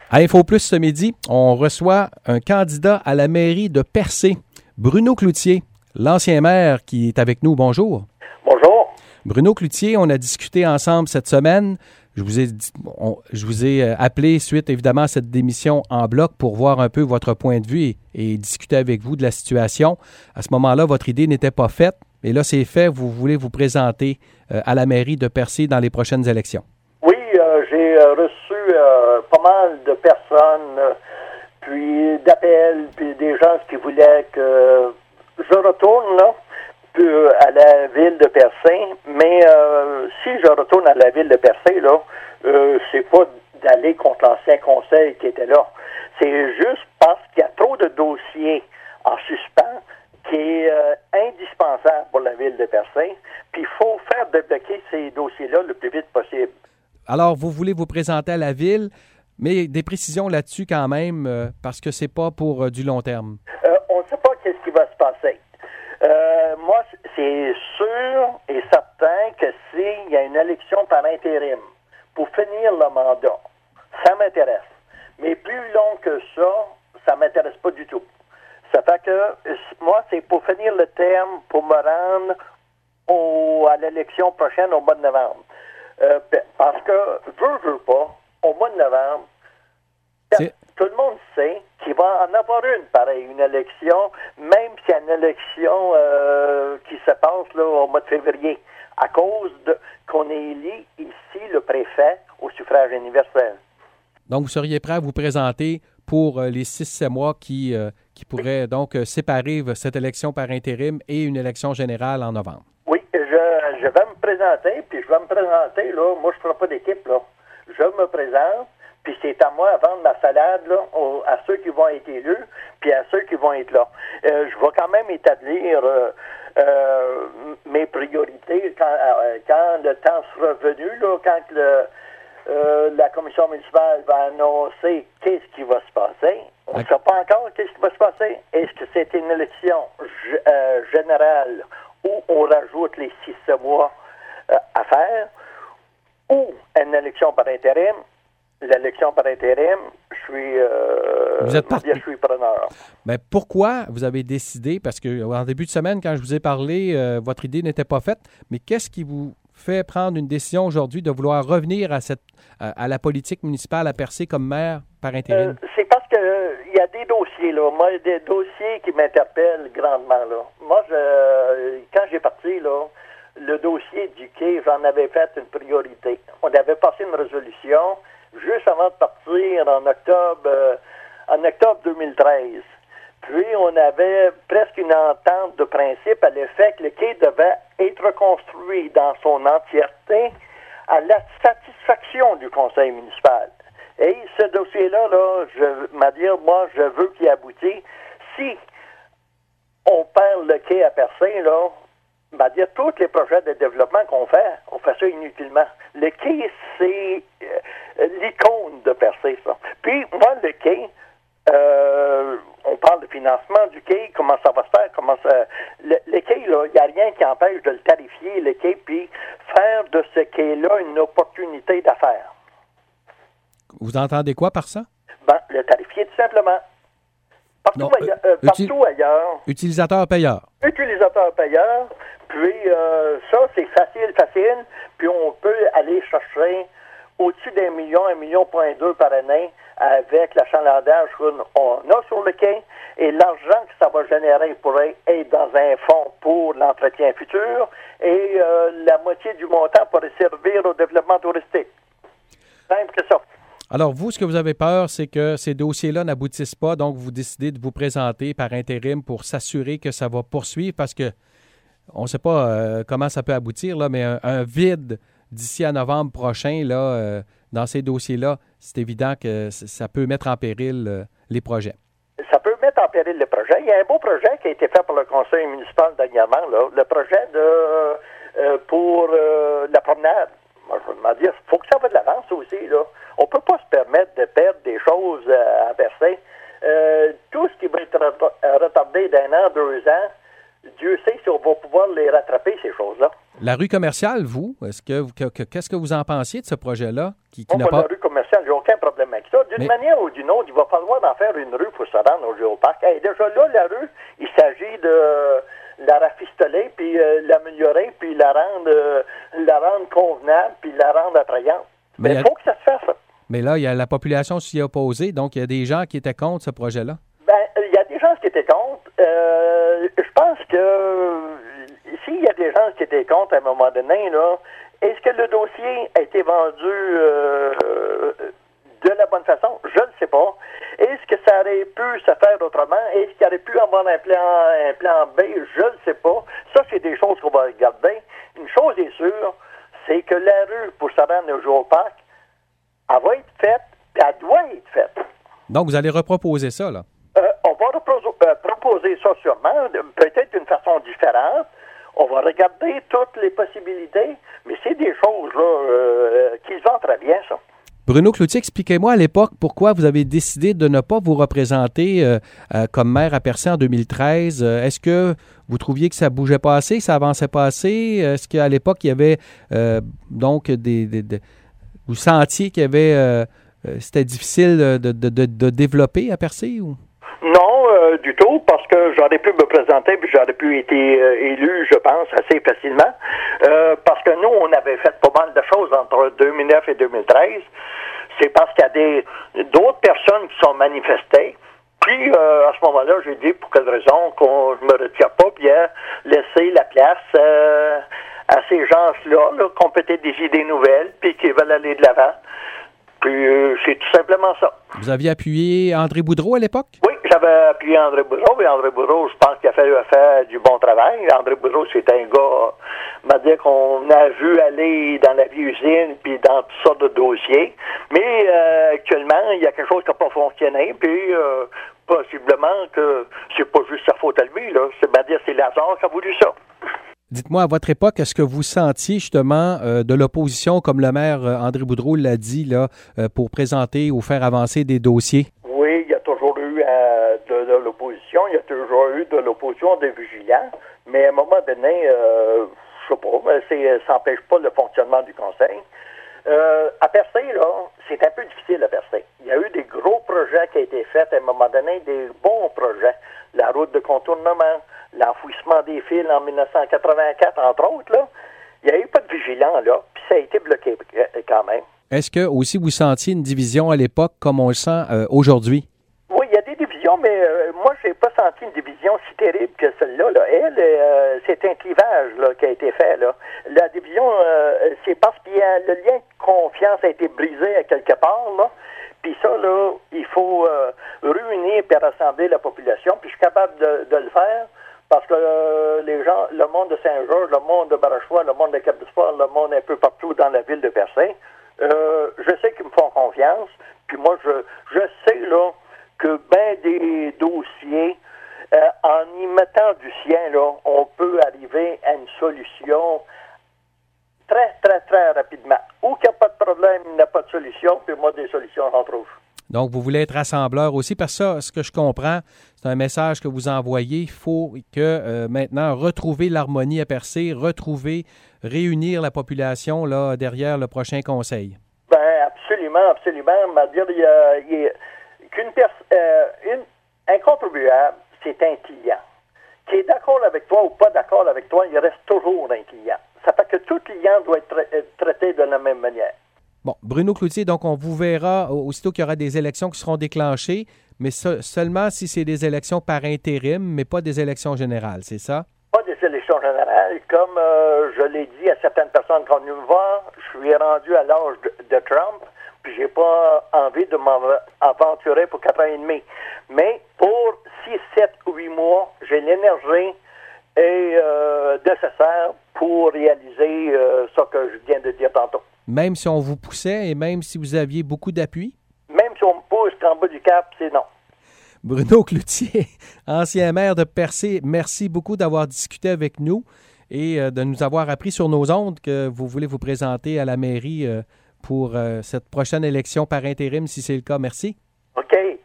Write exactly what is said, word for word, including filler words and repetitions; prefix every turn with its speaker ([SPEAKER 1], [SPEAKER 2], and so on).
[SPEAKER 1] À Info Plus ce midi, on reçoit un candidat à la mairie de Percé, Bruno Cloutier, l'ancien maire qui est avec nous. Bonjour.
[SPEAKER 2] Bonjour.
[SPEAKER 1] Bruno Cloutier, on a discuté ensemble cette semaine. Je vous ai, on, je vous ai appelé suite évidemment à cette démission en bloc pour voir un peu votre point de vue et, et discuter avec vous de la situation. À ce moment-là, votre idée n'était pas faite, et là c'est fait. Vous voulez vous présenter euh, à la mairie de Percé dans les prochaines élections.
[SPEAKER 2] Oui, euh, j'ai euh, reçu euh, pas mal de personnes, euh, puis d'appels, puis des gens qui voulaient que je retourne là, puis, euh, à la ville de Percé. Mais euh, si je retourne à la ville de Percé, là, euh, c'est pas d'aller contre l'ancien conseil qui était là. C'est juste parce qu'il y a trop de dossiers en suspens qui est euh, indispensable pour la ville de Percé. Puis il faut faire débloquer ces dossiers-là le plus vite possible.
[SPEAKER 1] Alors, vous voulez vous présenter à la ville, mais des précisions là-dessus quand même, euh, parce que c'est pas pour euh, du long terme.
[SPEAKER 2] Euh, on ne sait pas qu'est-ce qui va se passer. Euh, moi, c'est sûr et certain que s'il y a une élection par intérim pour finir le mandat, ça m'intéresse. Mais plus long que ça, ça m'intéresse pas du tout. Ça fait que moi, c'est pour finir le terme, pour me rendre au, à l'élection prochaine au mois de novembre. Euh, parce que, veux, veux pas, au mois de novembre, c'est... tout le monde sait qu'il va en avoir une, pareil, une élection, même s'il y a une élection euh, qui se passe là, au mois de février, à cause de qu'on ait élu ici le préfet au suffrage universel.
[SPEAKER 1] Donc, vous seriez prêt à vous présenter pour euh, les six sept mois qui, euh, qui pourraient donc euh, séparer cette élection par intérim et une élection générale en novembre?
[SPEAKER 2] Oui, je, je vais me présenter, puis je vais me présenter, là, moi je ne ferai pas d'équipe, là. Je me présente, puis c'est à moi à vendre ma salade, là, aux, à ceux qui vont être élus, puis à ceux qui vont être là. Euh, je vais quand même établir euh, euh, mes priorités quand, euh, quand le temps sera venu, là, quand le, euh, la commission municipale va annoncer qu'est-ce qui va se passer. On ne sait pas encore qu'est-ce qui va se passer. Est-ce que c'est une élection euh, générale où on rajoute les six mois euh, à faire, ou une élection par intérim? L'élection par intérim, je suis, euh,
[SPEAKER 1] vous êtes part...
[SPEAKER 2] je suis preneur.
[SPEAKER 1] Mais pourquoi vous avez décidé, parce qu'en début de semaine, quand je vous ai parlé, euh, votre idée n'était pas faite, mais qu'est-ce qui vous fait prendre une décision aujourd'hui de vouloir revenir à, cette, à, à la politique municipale à Percé comme maire par intérim?
[SPEAKER 2] Euh, c'est parce que il y a des dossiers, là. Moi, des dossiers qui m'interpellent grandement, là. Moi, je, quand j'ai parti, là, le dossier du quai, j'en avais fait une priorité. On avait passé une résolution juste avant de partir en octobre, euh, en octobre deux mille treize. Puis, on avait presque une entente de principe à l'effet que le quai devait être reconstruit dans son entièreté à la satisfaction du conseil municipal. Et ce dossier-là, là, je m'a dire, moi, je veux qu'il aboutisse. Si on perd le quai à Percé, là, m'a dire, tous les projets de développement qu'on fait, on fait ça inutilement. Le quai, c'est euh, l'icône de Percé, ça. Puis, moi, le quai, euh, on parle de financement du quai, comment ça va se faire, comment ça... Le, le quai, là, il n'y a rien qui empêche de le tarifier, le quai, puis faire de ce quai-là une opportunité d'affaires.
[SPEAKER 1] Vous entendez quoi par ça?
[SPEAKER 2] Ben, le tarifier, tout simplement. Partout,
[SPEAKER 1] non,
[SPEAKER 2] ailleurs, euh,
[SPEAKER 1] uti-
[SPEAKER 2] partout ailleurs.
[SPEAKER 1] Utilisateur-payeur.
[SPEAKER 2] Utilisateur-payeur. Puis, euh, ça, c'est facile, facile. Puis, on peut aller chercher au-dessus d'un million, un million point deux par année avec l'achalandage qu'on a sur le quai. Et l'argent que ça va générer pourrait être dans un fonds pour l'entretien futur. Et euh, la moitié du montant pourrait servir au développement touristique. Simple que ça.
[SPEAKER 1] Alors, vous, ce que vous avez peur, c'est que ces dossiers-là n'aboutissent pas, donc vous décidez de vous présenter par intérim pour s'assurer que ça va poursuivre, parce que on ne sait pas euh, comment ça peut aboutir, là, mais un, un vide d'ici à novembre prochain, là, euh, dans ces dossiers-là, c'est évident que ça peut mettre en péril euh, les projets.
[SPEAKER 2] Ça peut mettre en péril les projets. Il y a un beau projet qui a été fait par le conseil municipal dernièrement, là, le projet de euh, pour euh, la promenade. Moi, je veux me dire, il faut que ça va de l'avance aussi, là. On ne peut pas se permettre de perdre des choses à Percé. Euh, tout ce qui va être retardé d'un an, deux ans, Dieu sait si on va pouvoir les rattraper, ces choses-là.
[SPEAKER 1] La rue commerciale, vous, est-ce que, que, que qu'est-ce que vous en pensiez de ce projet-là? Qui, qui
[SPEAKER 2] Moi,
[SPEAKER 1] n'a
[SPEAKER 2] pour
[SPEAKER 1] pas...
[SPEAKER 2] la rue commerciale, j'ai aucun problème avec ça. là, d'une
[SPEAKER 1] Mais...
[SPEAKER 2] manière ou d'une autre, il va falloir en faire une rue pour se rendre au géoparc. Hey, déjà là, la rue, il s'agit de la rafistoler, puis euh, l'améliorer, puis la rendre, euh, la rendre convenable, puis la rendre attrayante. Mais il faut que ça se fasse.
[SPEAKER 1] Mais là, il y a la population s'y est opposée, donc il y a des gens qui étaient contre ce projet-là.
[SPEAKER 2] Ben, il y a des gens qui étaient contre. Euh, je pense que s'il y a des gens qui étaient contre à un moment donné, là, est-ce que le dossier a été vendu euh, de la bonne façon? Je ne sais pas. Est-ce que ça aurait pu se faire autrement? Est-ce qu'il aurait pu avoir un plan, un plan B? Je ne sais pas. Ça, c'est des choses qu'on va regarder. Une chose est sûre, c'est que la rue pour se rendre au géoparc, elle va être faite, puis elle doit être faite.
[SPEAKER 1] Donc, vous allez reproposer ça, là?
[SPEAKER 2] Euh, on va repro- euh, proposer ça sûrement, peut-être d'une façon différente. On va regarder toutes les possibilités, mais c'est des choses là, euh, qui se vendent très bien, ça.
[SPEAKER 1] Bruno Cloutier, expliquez-moi à l'époque pourquoi vous avez décidé de ne pas vous représenter euh, euh, comme maire à Percé en deux mille treize. Euh, est-ce que vous trouviez que ça bougeait pas assez, que ça avançait pas assez? Est-ce qu'à l'époque, il y avait euh, donc des, des, des... Vous sentiez qu'il y avait... Euh, c'était difficile de, de, de, de développer à Percé ou?
[SPEAKER 2] Non, euh, du tout, parce que j'aurais pu me présenter puis j'aurais pu être euh, élu, je pense, assez facilement. Euh, parce que nous, on avait fait pas mal de choses entre deux mille neuf et deux mille treize. C'est parce qu'il y a des d'autres personnes qui sont manifestées. Puis, euh, à ce moment-là, j'ai dit, pour quelle raison, qu'on ne me retire pas, puis euh, laisser la place euh, à ces gens-là, là, qui ont peut-être des idées nouvelles, puis qui veulent aller de l'avant. Puis, euh, c'est tout simplement ça.
[SPEAKER 1] Vous aviez appuyé André Boudreau à l'époque?
[SPEAKER 2] Oui, j'avais appuyé André Boudreau, et André Boudreau, je pense qu'il a fallu faire du bon travail. André Boudreau, c'est un gars, m'a dit qu'on a vu aller dans la vieille usine, puis dans toutes sortes de dossiers. Mais euh, actuellement, il y a quelque chose qui n'a pas fonctionné, puis euh, possiblement que c'est pas juste sa faute à lui, là. C'est-à-dire c'est l'hasard qui a voulu ça.
[SPEAKER 1] Dites-moi, à votre époque, est-ce que vous sentiez justement euh, de l'opposition, comme le maire euh, André Boudreau l'a dit, là, euh, pour présenter ou faire avancer des dossiers?
[SPEAKER 2] Oui, il y a toujours eu euh, de, de l'opposition, il y a toujours eu de l'opposition des vigilants, mais à un moment donné, euh, je sais pas, c'est, ça n'empêche pas le fonctionnement du conseil. Euh, à Percé, là, c'est un peu difficile à Percé. Il y a eu des gros projets qui ont été faits à un moment donné, des bons projets. La route de contournement, l'enfouissement des fils en dix-neuf cent quatre-vingt-quatre, entre autres, là. Il n'y a eu pas de vigilants, là, puis ça a été bloqué quand même.
[SPEAKER 1] Est-ce que aussi vous sentiez une division à l'époque comme on le sent euh, aujourd'hui?
[SPEAKER 2] Oui, il y a des divisions, mais euh, moi, je n'ai pas senti une division si terrible que celle-là. Là. Elle, euh, c'est un clivage là, qui a été fait. Là. La division, euh, c'est parce que le lien de confiance a été brisé à quelque part, là. Puis ça, là, il faut euh, réunir et rassembler la population. Puis je suis capable de, de le faire parce que euh, les gens, le monde de Saint-Georges, le monde de Barachois, le monde de Cap-du-Sport, le monde un peu partout dans la ville de Percé, euh, je sais qu'ils me font confiance. Puis moi, je, je sais, là, que ben des dossiers, euh, en y mettant du sien, là, on peut arriver à une solution très, très, très rapidement. Où qu'il n'y a pas de problème, il n'y a pas de solution, puis moi, des solutions, j'en trouve.
[SPEAKER 1] Donc, vous voulez être rassembleur aussi, parce que ça, ce que je comprends, c'est un message que vous envoyez. Il faut que euh, maintenant retrouver l'harmonie à Percé, retrouver, réunir la population là derrière le prochain conseil.
[SPEAKER 2] Ben absolument, absolument. Ma dire, il y a, il y a qu'une pers- euh, une, un contribuable, c'est un client. Qui est d'accord avec toi ou pas d'accord avec toi, il reste toujours un client. Ça fait que tout client doit être tra- traité de la même manière.
[SPEAKER 1] Bon, Bruno Cloutier, donc on vous verra aussitôt qu'il y aura des élections qui seront déclenchées, mais se- seulement si c'est des élections par intérim, mais pas des élections générales, c'est ça?
[SPEAKER 2] Pas des élections générales. Comme euh, je l'ai dit à certaines personnes qui sont venues me voir, je suis rendu à l'âge de, de Trump, puis j'ai pas envie de m'aventurer pour quatre ans et demi. Mais pour six, sept, huit mois, j'ai l'énergie et euh, nécessaire pour réaliser euh, ce que je viens de dire tantôt.
[SPEAKER 1] Même si on vous poussait et même si vous aviez beaucoup d'appui?
[SPEAKER 2] Même si on me pousse qu'en bas du cap, c'est non.
[SPEAKER 1] Bruno Cloutier, ancien maire de Percé, merci beaucoup d'avoir discuté avec nous et euh, de nous avoir appris sur nos ondes que vous voulez vous présenter à la mairie euh, pour euh, cette prochaine élection par intérim, si c'est le cas. Merci.
[SPEAKER 2] OK.